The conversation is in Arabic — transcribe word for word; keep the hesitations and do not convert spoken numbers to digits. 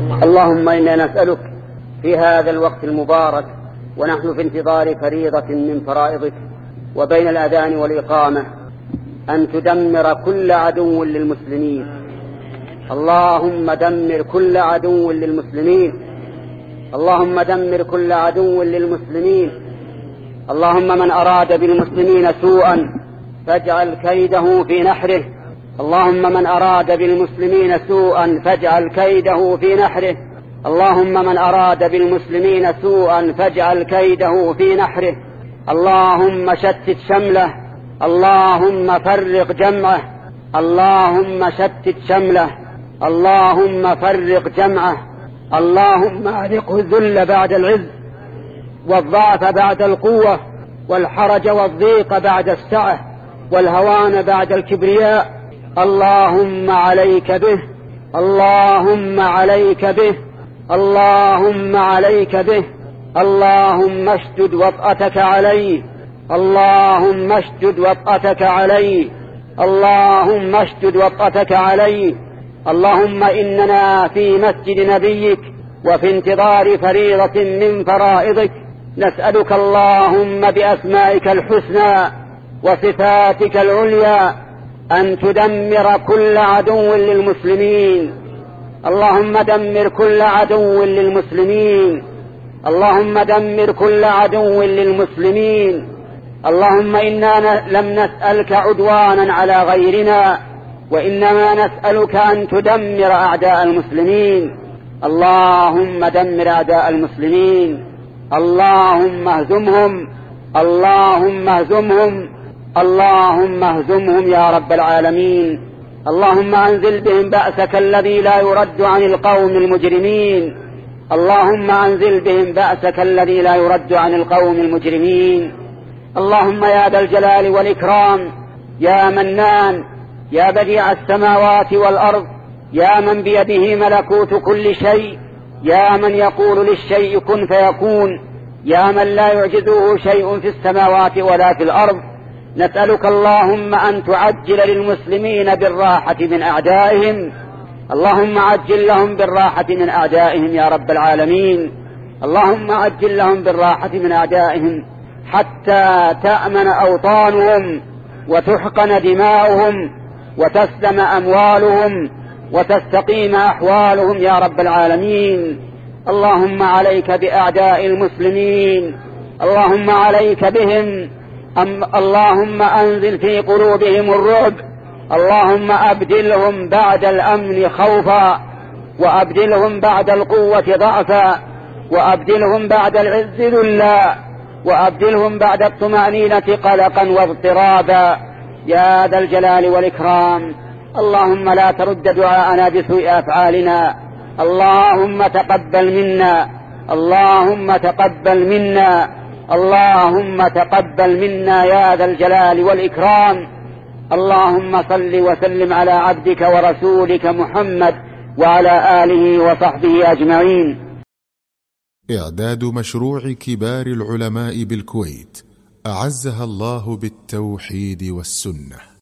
اللهم إنا نسألك في هذا الوقت المبارك ونحن في انتظار فريضة من فرائضك وبين الأذان والإقامة أن تدمر كل عدو للمسلمين. اللهم دمر كل عدو للمسلمين. اللهم دمر كل عدو للمسلمين. اللهم من أراد بالمسلمين سوءا فاجعل كيده في نحره. اللهم من أراد بالمسلمين سوءا فاجعل كيده في نحره. اللهم من أراد بالمسلمين سوءا فاجعل كيده في نحره. اللهم شتت شمله. اللهم فرق جمعه. اللهم شتت شمله. اللهم فرق جمعه. اللهم أذقه الذل بعد العز والضعف بعد القوة والحرج والضيق بعد السعة والهوان بعد الكبرياء. اللهم عليك به. اللهم عليك به. اللهم عليك به. اللهم اشدد وطأتك عليه. اللهم اشدد وطأتك عليه. اللهم اشدد وطأتك عليه. اللهم إننا في مسجد نبيك وفي انتظار فريضة من فرائضك، نسألك اللهم بأسمائك الحسنى وصفاتك العليا أن تدمر كل عدو للمسلمين. اللهم دمر كل عدو للمسلمين. اللهم دمر كل عدو للمسلمين. اللهم إنا لم نسألك عدوانا على غيرنا، وإنما نسألك أن تدمر أعداء المسلمين. اللهم دمر أعداء المسلمين. اللهم اهزمهم. اللهم اهزمهم. اللهم اهزمهم يا رب العالمين. اللهم أنزل بهم بأسك الذي لا يرد عن القوم المجرمين. اللهم أنزل بهم بأسك الذي لا يرد عن القوم المجرمين. اللهم يا ذا الجلال والإكرام، يا منان، يا بديع السماوات والأرض، يا من بيده ملكوت كل شيء، يا من يقول للشيء كن فيكون، يا من لا يعجزه شيء في السماوات ولا في الأرض، نسألك اللهم أن تعجل للمسلمين بالراحة من أعدائهم. اللهم عجل لهم بالراحة من أعدائهم يا رب العالمين. اللهم عجل لهم بالراحة من أعدائهم حتى تأمن أوطانهم وتحقن دماؤهم وتسلم أموالهم وتستقيم أحوالهم يا رب العالمين. اللهم عليك بأعداء المسلمين. اللهم عليك بهم. أم اللهم أنزل في قلوبهم الرعب. اللهم أبدلهم بعد الأمن خوفا، وأبدلهم بعد القوة ضعفا، وأبدلهم بعد العز ذلا، وأبدلهم بعد الطمأنينة قلقا واضطرابا يا ذا الجلال والإكرام. اللهم لا ترد دعاءنا بسوء أفعالنا. اللهم تقبل منا. اللهم تقبل منا. اللهم تقبل منا يا ذا الجلال والإكرام. اللهم صل وسلم على عبدك ورسولك محمد وعلى آله وصحبه أجمعين. إعداد مشروع كبار العلماء بالكويت أعزها الله بالتوحيد والسنة.